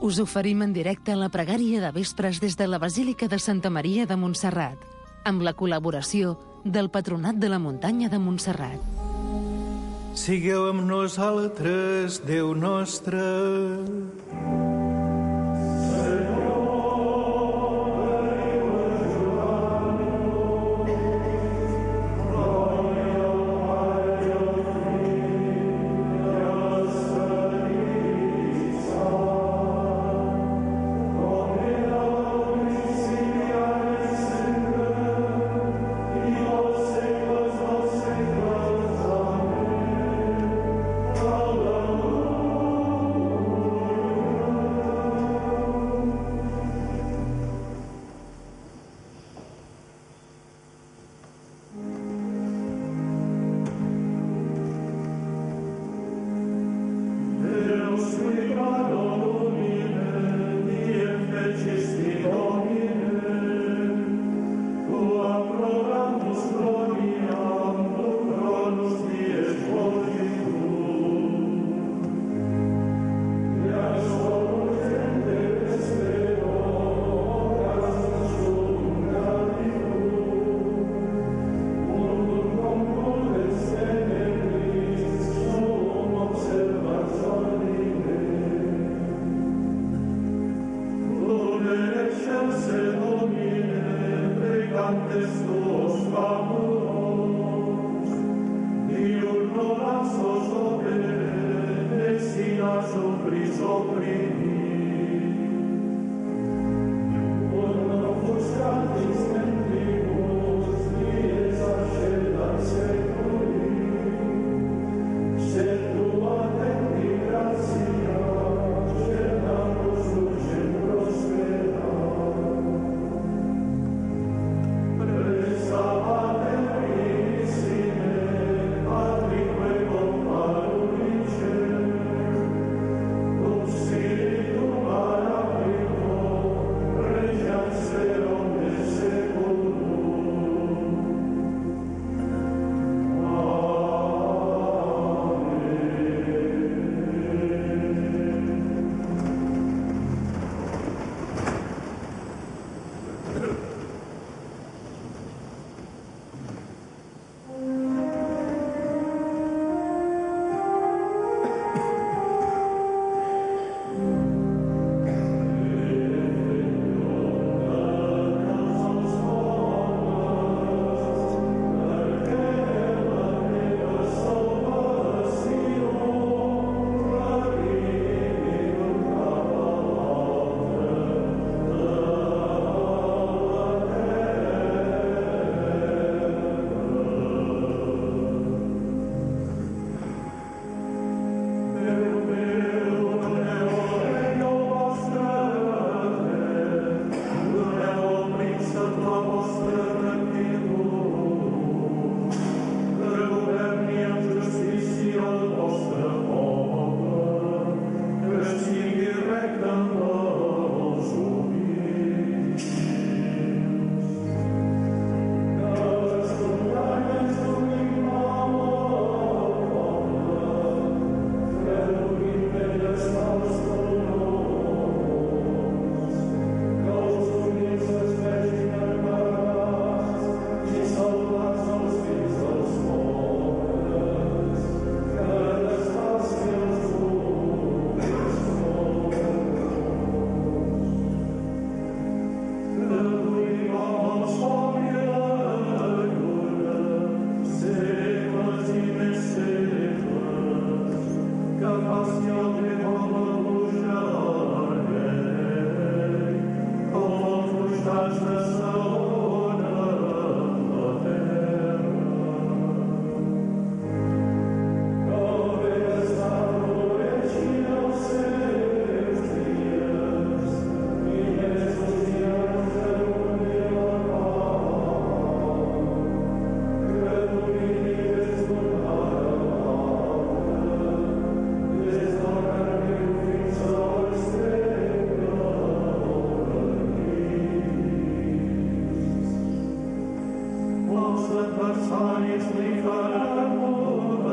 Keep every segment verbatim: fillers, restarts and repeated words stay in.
Us oferim en directe la pregària de vespres des de la Basílica de Santa Maria de Montserrat, amb la col·laboració del Patronat de la Muntanya de Montserrat. Sigueu amb nosaltres, Déu nostre.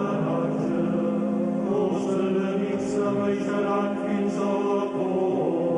Să mă-i sărac ființă acolo.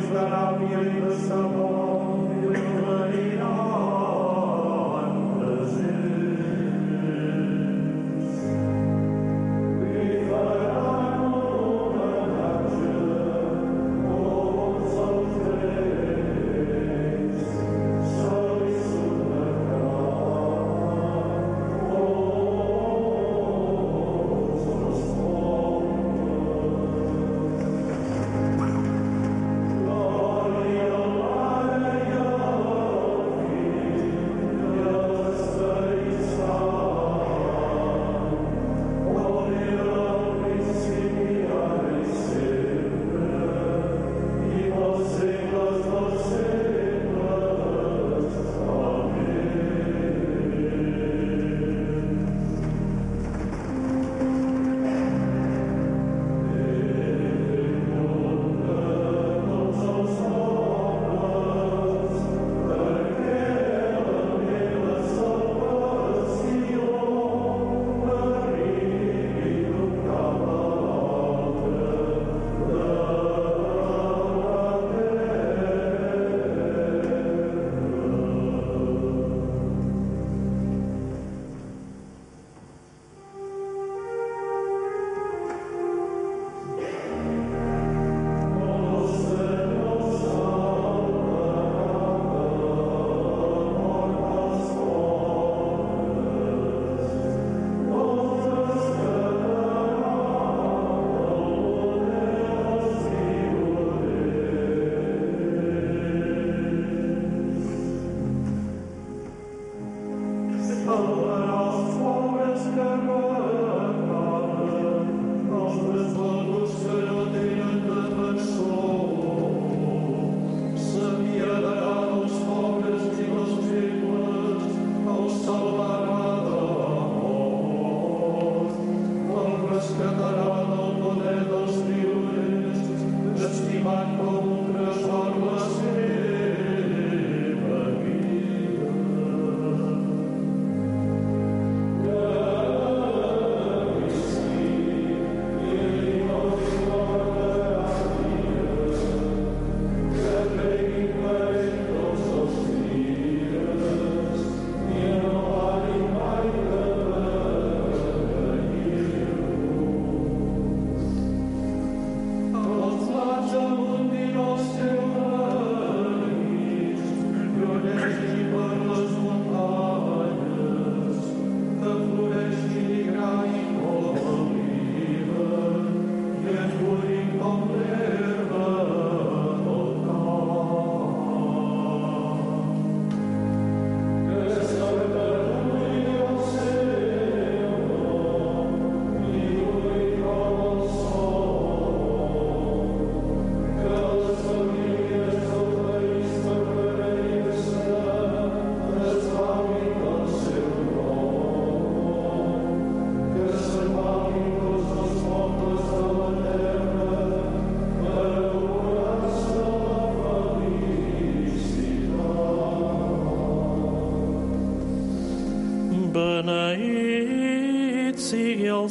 Beneït sigui el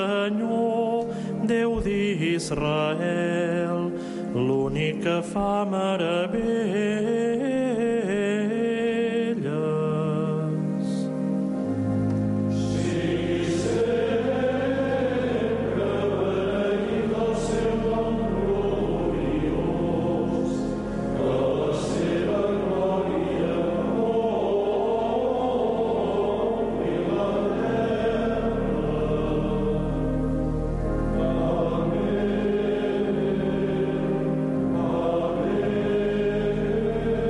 Senyor, Déu d'Israel, l'únic que fa meravelles. Sigui sempre beneït el seu nom gloriós, que la seva glòria ompli la terra. Amén, amén, amén.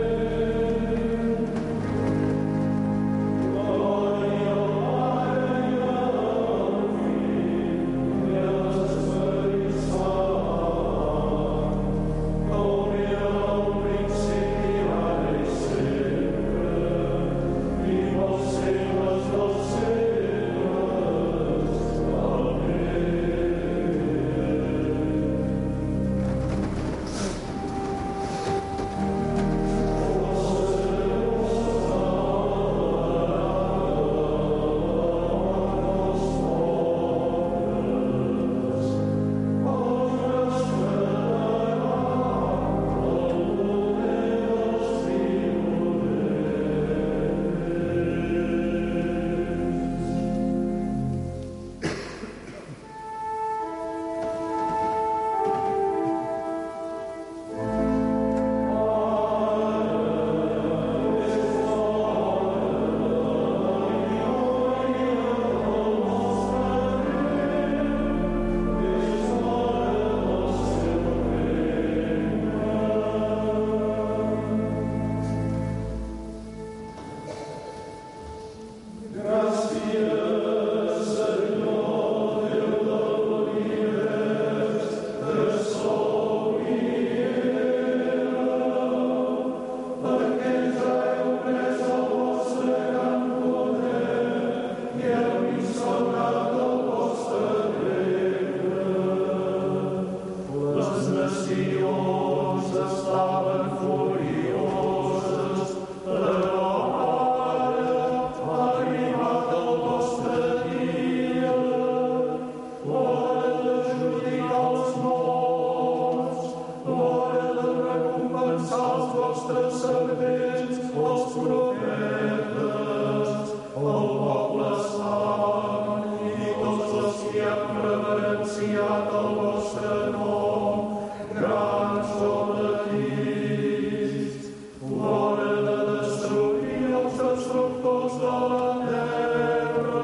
nostres servents, els profetes, el poble sant i tots els que han reverenciat el vostre nom, grans sobre Crist, l'hora de destruir els destructors de la terra.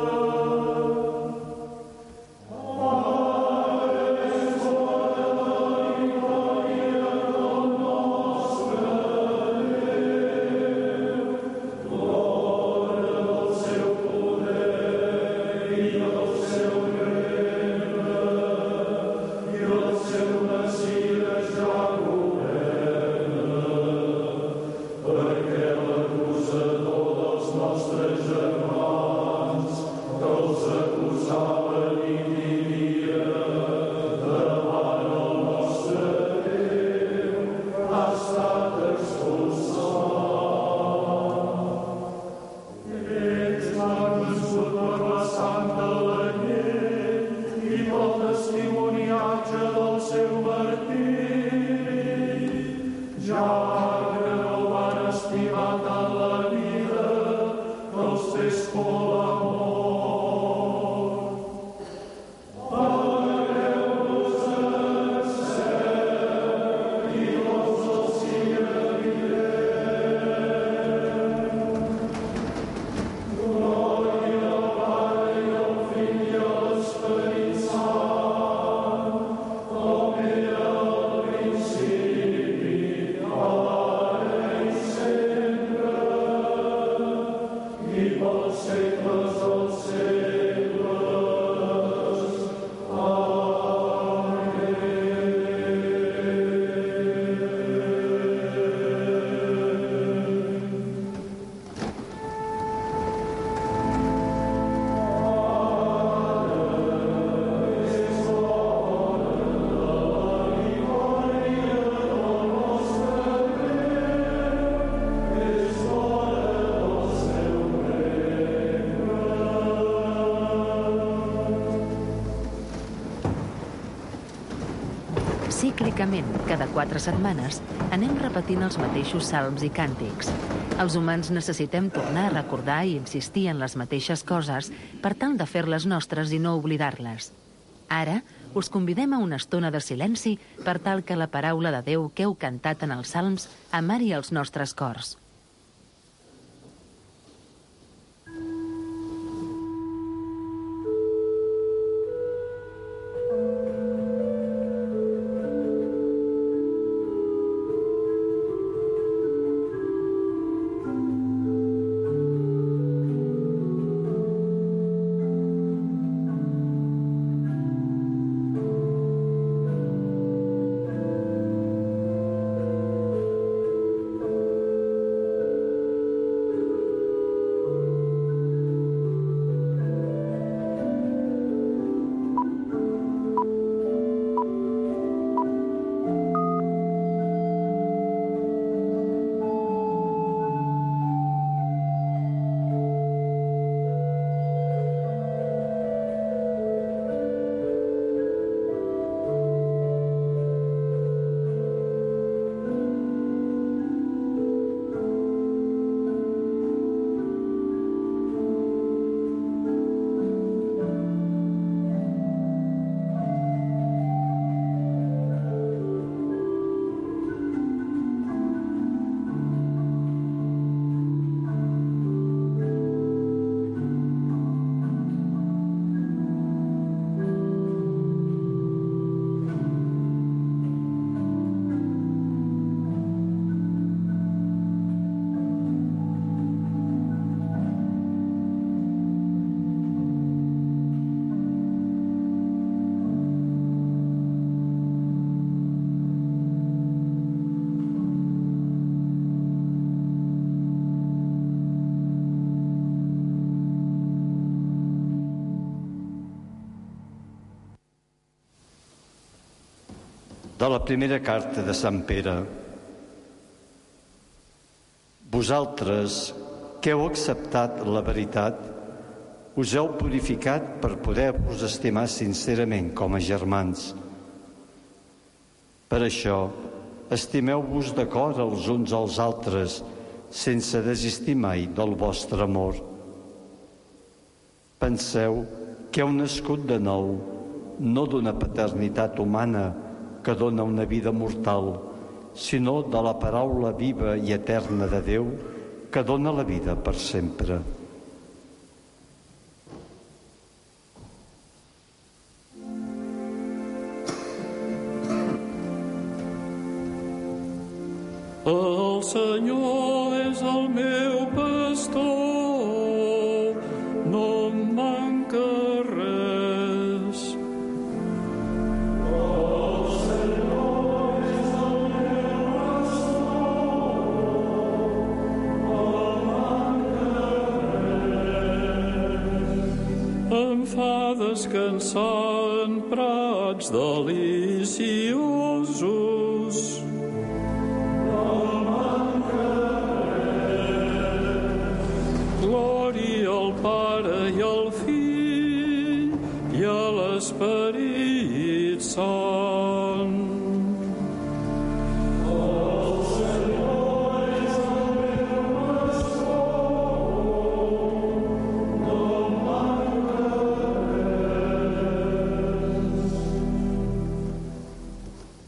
Cíclicament, cada quatre setmanes, anem repetint els mateixos salms i càntics. Els humans necessitem tornar a recordar i insistir en les mateixes coses per tal de fer-les nostres i no oblidar-les. Ara, us convidem a una estona de silenci per tal que la paraula de Déu que heu cantat en els salms amari els nostres cors. De la primera carta de Sant Pere. Vosaltres, que heu acceptat la veritat, us heu purificat per poder-vos estimar sincerament com a germans. Per això, estimeu-vos d'acord els uns als altres, sense desistir mai del vostre amor. Penseu que heu nascut de nou, no d'una paternitat humana que dona una vida mortal, sinó de la paraula viva i eterna de Déu que dona la vida per sempre. El Senyor és el meu pastor, no em manca res. El Senyor és el meu pastor, no em manca res. Em fa descansar en prats deliciosos. Glòria al Pare i al Fill i a l'Esperit Sant. El Senyor és el meu pastor, no em manca res.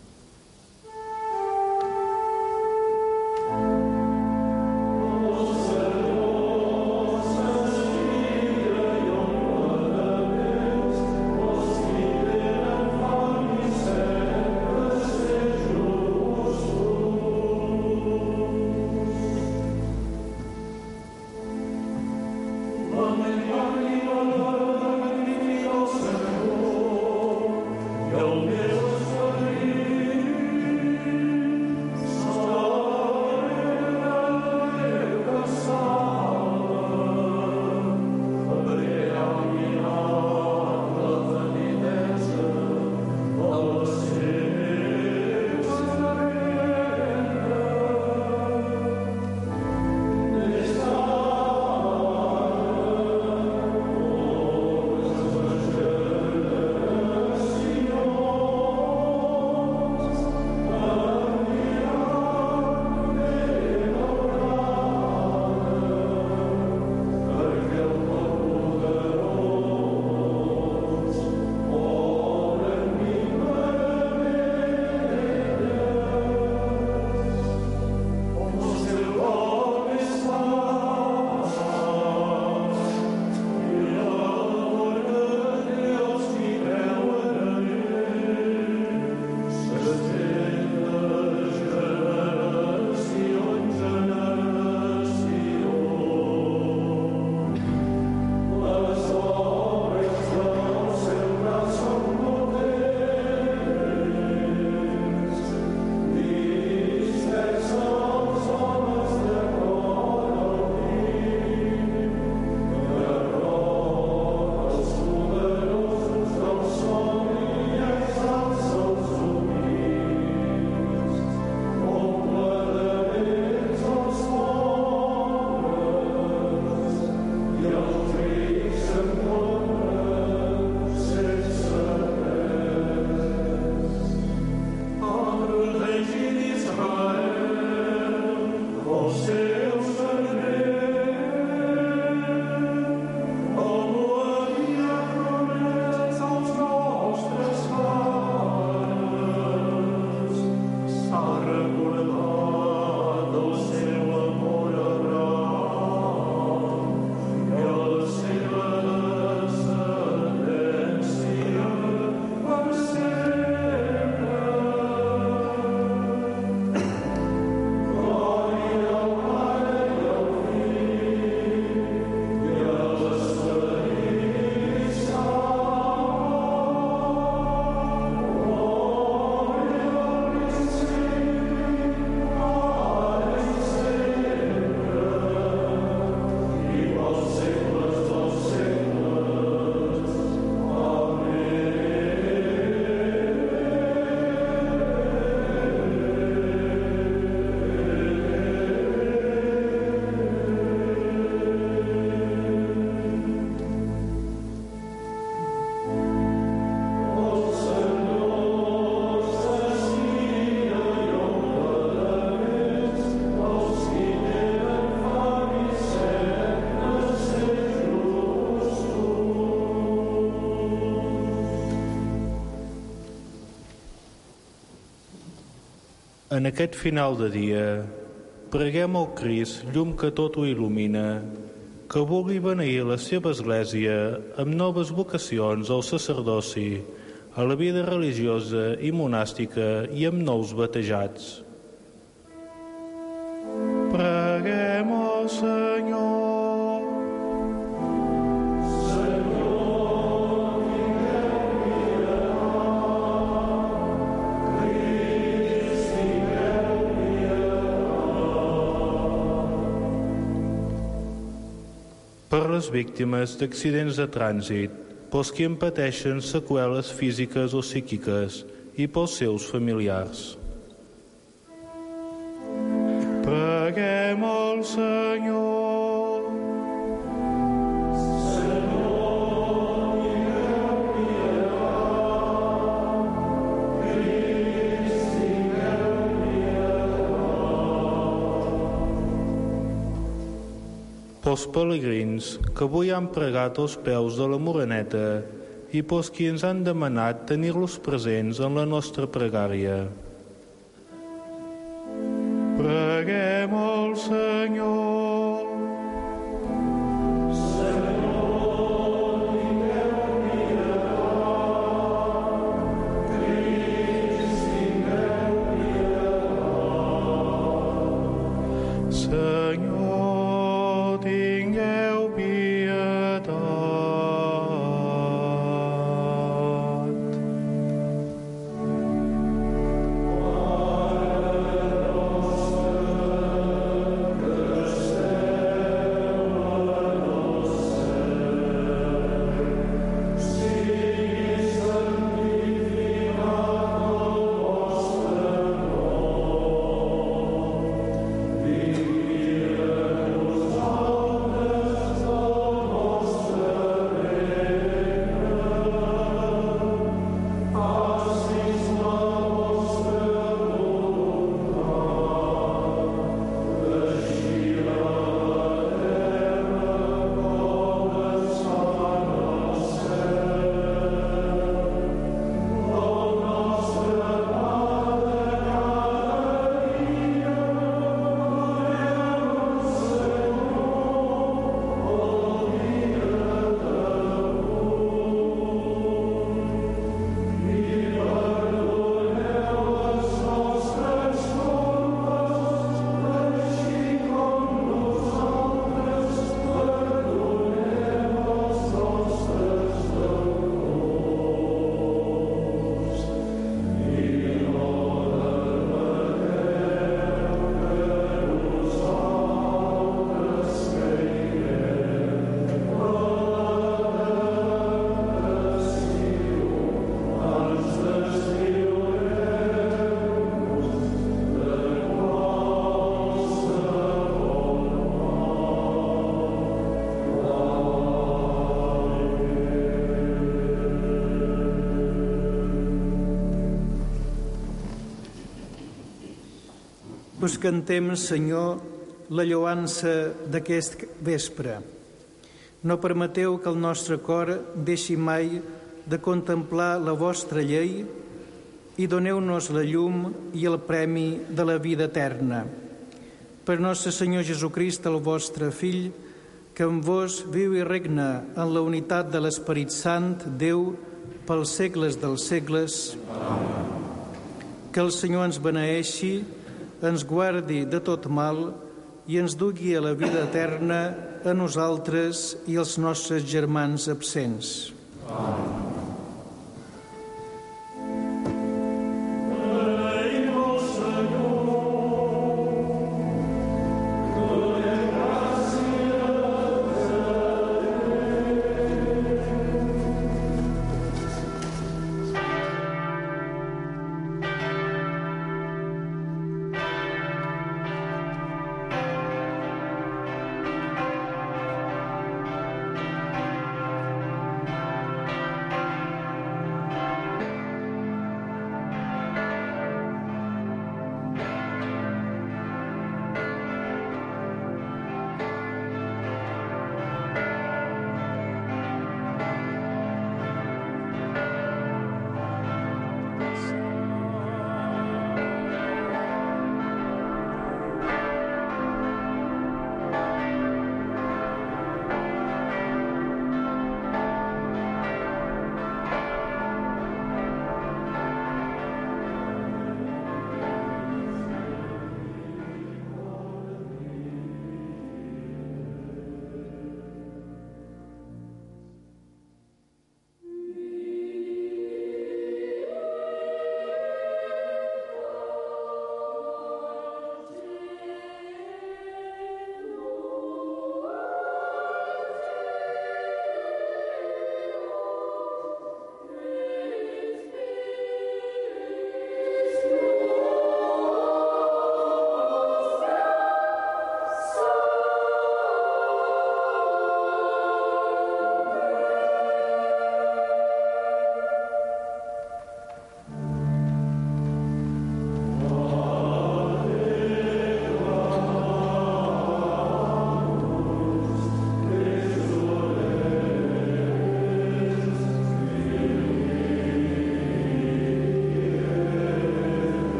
En aquest final de dia, preguem al Crist, llum que tot ho il·lumina, que vulgui beneir la seva Església amb noves vocacions al sacerdoci, a la vida religiosa i monàstica i amb nous batejats. Preguem al Senyor. Per les víctimes d'accidents de trànsit, pels que en pateixen seqüeles físiques o psíquiques i pels seus familiars. Preguem al Senyor. Pels pelegrins que avui han pregat als peus de la Moreneta i pels qui ens han demanat tenir-los presents en la nostra pregària. Preguem al Senyor. Us cantem, Senyor, la lloança d'aquest vespre. No permeteu que el nostre cor deixi mai de contemplar la vostra llei i doneu-nos la llum i el premi de la vida eterna. Per nostre Senyor Jesucrist, el vostre Fill, que amb vos viu i regna en la unitat de l'Esperit Sant, Déu, pels segles dels segles. Amen. Que el Senyor ens beneeixi, ens guardi de tot mal i ens dugui a la vida eterna a nosaltres i als nostres germans absents. Amen.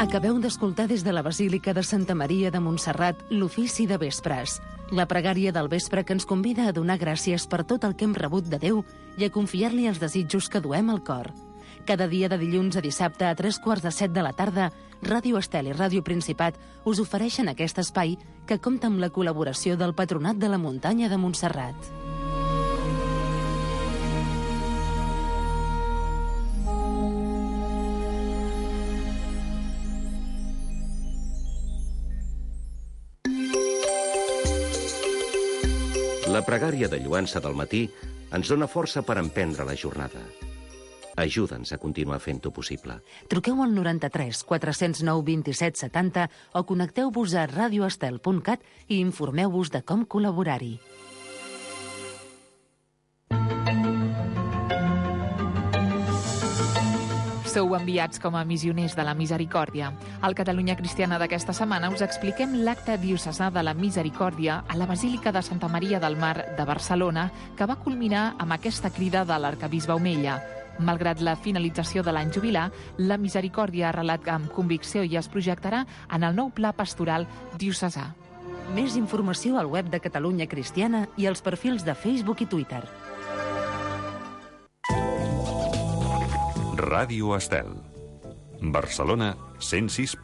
Acabeu d'escoltar des de la Basílica de Santa Maria de Montserrat l'ofici de vespres, la pregària del vespre que ens convida a donar gràcies per tot el que hem rebut de Déu i a confiar-li els desitjos que duem al cor. Cada dia de dilluns a dissabte a tres quarts de set de la tarda, Ràdio Estel i Ràdio Principat us ofereixen aquest espai que compta amb la col·laboració del Patronat de la Muntanya de Montserrat. La pregària de lloança del matí ens dona força per emprendre la jornada. Ajuda'ns a continuar fent-ho possible. Truqueu al noranta-tres quatre-cents nou vint-i-set setanta o connecteu-vos a radioestel punt cat i informeu-vos de com col·laborar-hi. Sou enviats com a missioners de la Misericòrdia. Al Catalunya Cristiana d'aquesta setmana us expliquem l'acte diocesà de la Misericòrdia a la Basílica de Santa Maria del Mar de Barcelona, que va culminar amb aquesta crida de l'arcabisbe Omella. Malgrat la finalització de l'any jubilar, la Misericòrdia ha arrelat amb convicció i es projectarà en el nou pla pastoral diocesà. Més informació al web de Catalunya Cristiana i als perfils de Facebook i Twitter. Ràdio Estel. Barcelona, cent sis